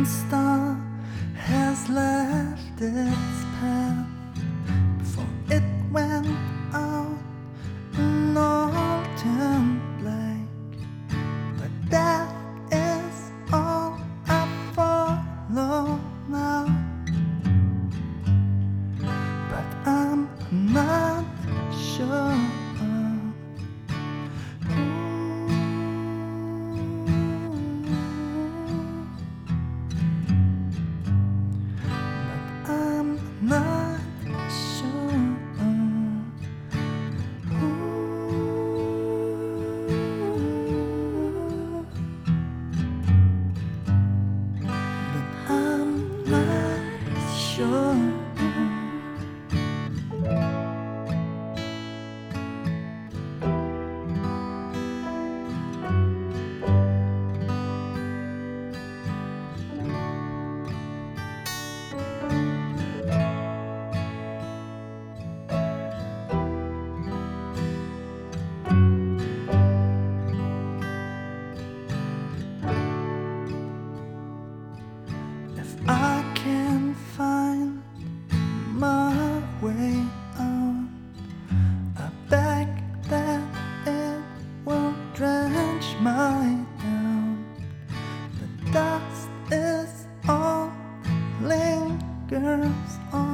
one star has left its path before it went out and all turned black. But that is all I follow now. But I'm not sure. Not sure. But I'm not sure. I can find my way out. I beg that it won't drench my down. The dust is all lingers on.